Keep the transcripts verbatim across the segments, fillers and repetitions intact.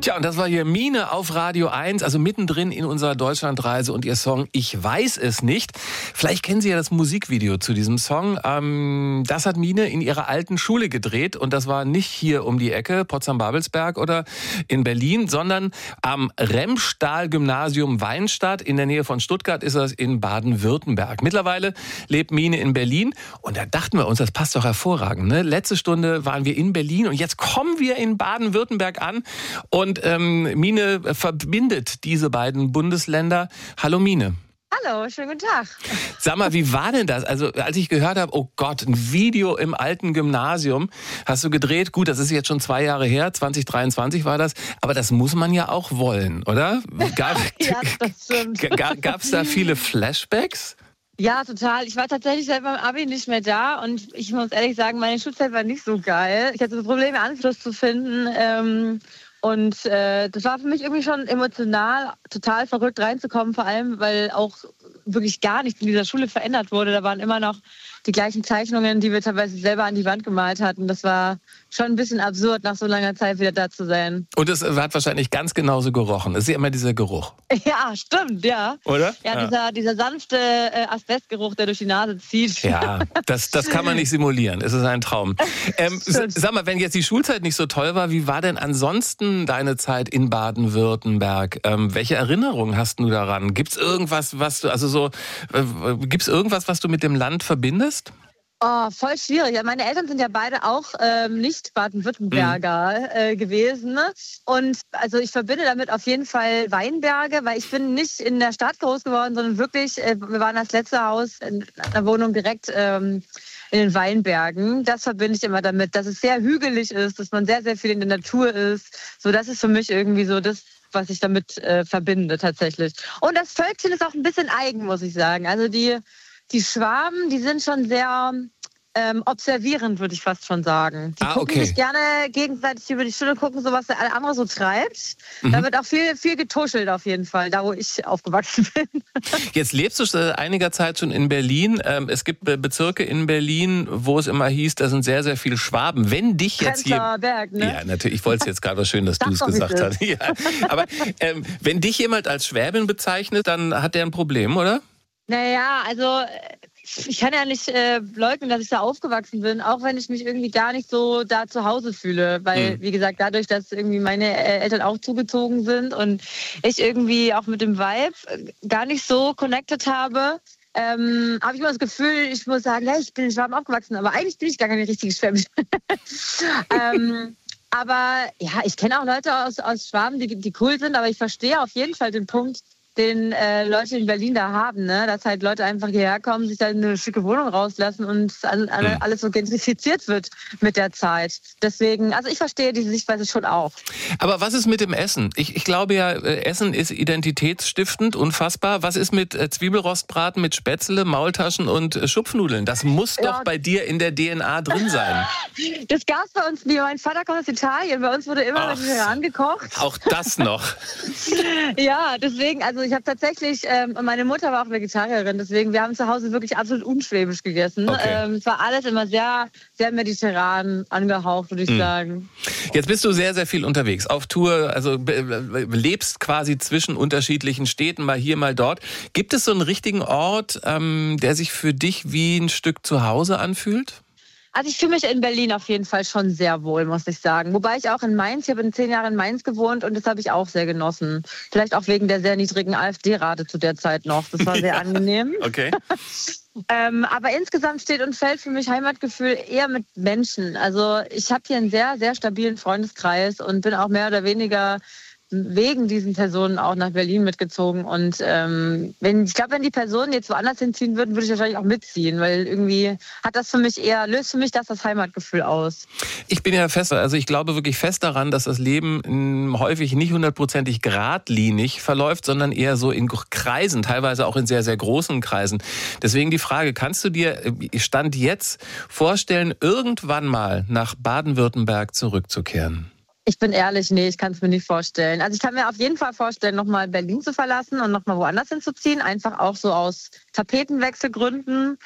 Tja, und das war hier Mine auf Radio eins, also mittendrin in unserer Deutschlandreise und ihr Song Ich weiß es nicht. Vielleicht kennen Sie ja das Musikvideo zu diesem Song. Ähm, das hat Mine in ihrer alten Schule gedreht und das war nicht hier um die Ecke, Potsdam-Babelsberg oder in Berlin, sondern am Remstahl-Gymnasium Weinstadt. In der Nähe von Stuttgart ist das in Baden-Württemberg. Mittlerweile lebt Mine in Berlin und da dachten wir uns, das passt doch hervorragend. Ne? Letzte Stunde waren wir in Berlin und jetzt kommen wir in Baden-Württemberg an. Und ähm, Mine verbindet diese beiden Bundesländer. Hallo Mine. Hallo, schönen guten Tag. Sag mal, wie war denn das? Also als ich gehört habe, oh Gott, ein Video im alten Gymnasium hast du gedreht. Gut, das ist jetzt schon zwei Jahre her, zwanzig dreiundzwanzig war das. Aber das muss man ja auch wollen, oder? Gab, ja, das stimmt. Gab es da viele Flashbacks? Ja, total. Ich war tatsächlich seit meinem Abi nicht mehr da und ich muss ehrlich sagen, meine Schulzeit war nicht so geil. Ich hatte Probleme, Anschluss zu finden. Ähm, Und äh, das war für mich irgendwie schon emotional total verrückt reinzukommen, vor allem, weil auch wirklich gar nichts in dieser Schule verändert wurde. Da waren immer noch die gleichen Zeichnungen, die wir teilweise selber an die Wand gemalt hatten. Das war schon ein bisschen absurd, nach so langer Zeit wieder da zu sein. Und es hat wahrscheinlich ganz genauso gerochen. Es ist ja immer dieser Geruch. Ja, stimmt, ja. Oder? Ja, ja. Dieser, dieser sanfte äh, Asbestgeruch, der durch die Nase zieht. Ja, das, das kann man nicht simulieren. Es ist ein Traum. Ähm, sag mal, wenn jetzt die Schulzeit nicht so toll war, wie war denn ansonsten deine Zeit in Baden-Württemberg? Ähm, welche Erinnerungen hast du daran? Gibt's irgendwas, was du, also so, äh, gibt's irgendwas, was du mit dem Land verbindest? Oh, voll schwierig. Ja, meine Eltern sind ja beide auch ähm, nicht Baden-Württemberger mhm. äh, gewesen. Ne? Und also ich verbinde damit auf jeden Fall Weinberge, weil ich bin nicht in der Stadt groß geworden, sondern wirklich, äh, wir waren das letzte Haus in einer Wohnung direkt ähm, in den Weinbergen. Das verbinde ich immer damit, dass es sehr hügelig ist, dass man sehr, sehr viel in der Natur ist. So, das ist für mich irgendwie so das, was ich damit äh, verbinde tatsächlich. Und das Völkchen ist auch ein bisschen eigen, muss ich sagen. Also die Die Schwaben, die sind schon sehr ähm, observierend, würde ich fast schon sagen. Die ah, gucken okay. sich gerne gegenseitig über die Stunde, gucken so, was der andere so treibt. Mhm. Da wird auch viel, viel getuschelt auf jeden Fall, da wo ich aufgewachsen bin. Jetzt lebst du seit einiger Zeit schon in Berlin. Es gibt Bezirke in Berlin, wo es immer hieß, da sind sehr, sehr viele Schwaben. Wenn dich jetzt hier... Berg, ne? Ja, natürlich. Ich wollte es jetzt gerade schön, dass du es gesagt hast. Ja. Aber ähm, wenn dich jemand als Schwäbin bezeichnet, dann hat der ein Problem, oder? Naja, also ich kann ja nicht äh, leugnen, dass ich da aufgewachsen bin, auch wenn ich mich irgendwie gar nicht so da zu Hause fühle. Weil, mhm. wie gesagt, dadurch, dass irgendwie meine Eltern auch zugezogen sind und ich irgendwie auch mit dem Vibe gar nicht so connected habe, ähm, habe ich immer das Gefühl, ich muss sagen, ja, ich bin in Schwaben aufgewachsen, aber eigentlich bin ich gar keine richtige Schwäbin. ähm, aber ja, ich kenne auch Leute aus, aus Schwaben, die, die cool sind, aber ich verstehe auf jeden Fall den Punkt, den äh, Leute in Berlin da haben, ne? Dass halt Leute einfach hierher kommen, sich da eine schicke Wohnung rauslassen und alle, alle, alles so gentrifiziert wird mit der Zeit. Deswegen, also ich verstehe diese Sichtweise schon auch. Aber was ist mit dem Essen? Ich, ich glaube ja, Essen ist identitätsstiftend, unfassbar. Was ist mit äh, Zwiebelrostbraten, mit Spätzle, Maultaschen und äh, Schupfnudeln? Das muss ja. doch bei dir in der D N A drin sein. Das gab's bei uns nie. Mein Vater kommt aus Italien. Bei uns wurde immer mit Iran gekocht. Auch das noch. Ja, deswegen, also ich habe tatsächlich, ähm, meine Mutter war auch Vegetarierin, deswegen wir haben zu Hause wirklich absolut unschwäbisch gegessen. Okay. Ähm, es war alles immer sehr, sehr mediterran angehaucht, würde ich mhm. sagen. Jetzt bist du sehr, sehr viel unterwegs, auf Tour, also lebst quasi zwischen unterschiedlichen Städten, mal hier, mal dort. Gibt es so einen richtigen Ort, ähm, der sich für dich wie ein Stück zu Hause anfühlt? Also ich fühle mich in Berlin auf jeden Fall schon sehr wohl, muss ich sagen. Wobei ich auch in Mainz, ich habe in zehn Jahren in Mainz gewohnt und das habe ich auch sehr genossen. Vielleicht auch wegen der sehr niedrigen AfD-Rate zu der Zeit noch. Das war sehr ja. angenehm. Okay. ähm, aber insgesamt steht und fällt für mich Heimatgefühl eher mit Menschen. Also ich habe hier einen sehr, sehr stabilen Freundeskreis und bin auch mehr oder weniger wegen diesen Personen auch nach Berlin mitgezogen. Und ähm, wenn, ich glaube, wenn die Personen jetzt woanders hinziehen würden, würde ich wahrscheinlich auch mitziehen, weil irgendwie hat das für mich eher, löst für mich das das Heimatgefühl aus. Ich bin ja fest, also ich glaube wirklich fest daran, dass das Leben mh, häufig nicht hundertprozentig geradlinig verläuft, sondern eher so in Kreisen, teilweise auch in sehr, sehr großen Kreisen. Deswegen die Frage, kannst du dir Stand jetzt vorstellen, irgendwann mal nach Baden-Württemberg zurückzukehren? Ich bin ehrlich, nee, ich kann es mir nicht vorstellen. Also ich kann mir auf jeden Fall vorstellen, nochmal Berlin zu verlassen und nochmal woanders hinzuziehen. Einfach auch so aus Tapetenwechselgründen.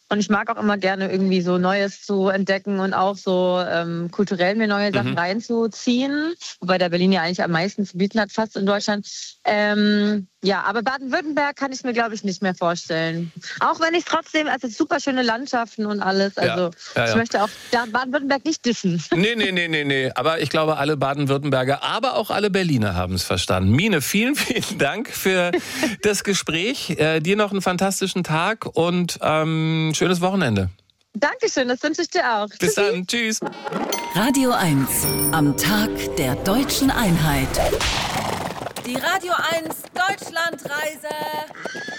Und ich mag auch immer gerne irgendwie so Neues zu entdecken und auch so ähm, kulturell mir neue Sachen mhm. reinzuziehen. Wobei der Berlin ja eigentlich am meisten zu bieten hat, fast in Deutschland. Ähm, ja, aber Baden-Württemberg kann ich mir, glaube ich, nicht mehr vorstellen. Auch wenn ich trotzdem, also super schöne Landschaften und alles. Also ja, ja, ja. ich möchte auch Baden-Württemberg nicht dissen. Nee, nee, nee, nee, nee. Aber ich glaube, alle Baden-Württemberger, aber auch alle Berliner haben es verstanden. Mine, vielen, vielen Dank für das Gespräch. Äh, dir noch einen fantastischen Tag und ähm, schönes Wochenende. Dankeschön, das wünsche ich dir auch. Bis Tschüssi. Dann, tschüss. Radio eins am Tag der deutschen Einheit. Die Radio eins Deutschlandreise.